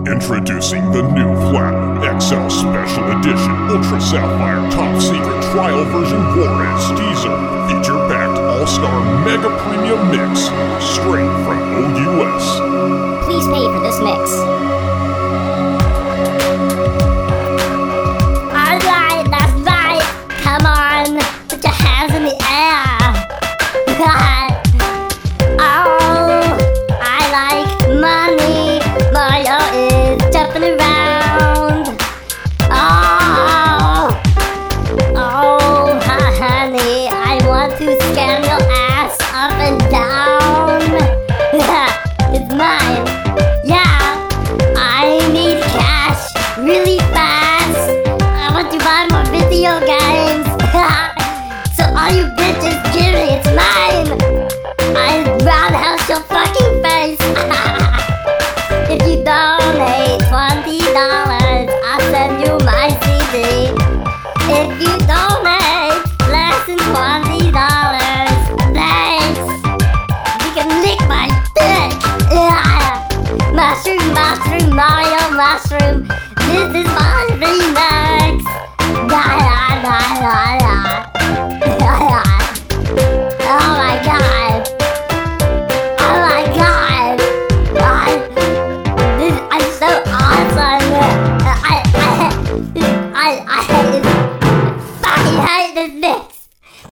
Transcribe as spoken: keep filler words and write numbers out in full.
Introducing the new Platinum X L Special Edition Ultra Sapphire Top Secret Trial Version Juarez Teaser Feature-packed All-Star Mega Premium Mix straight from O U S. Please pay for this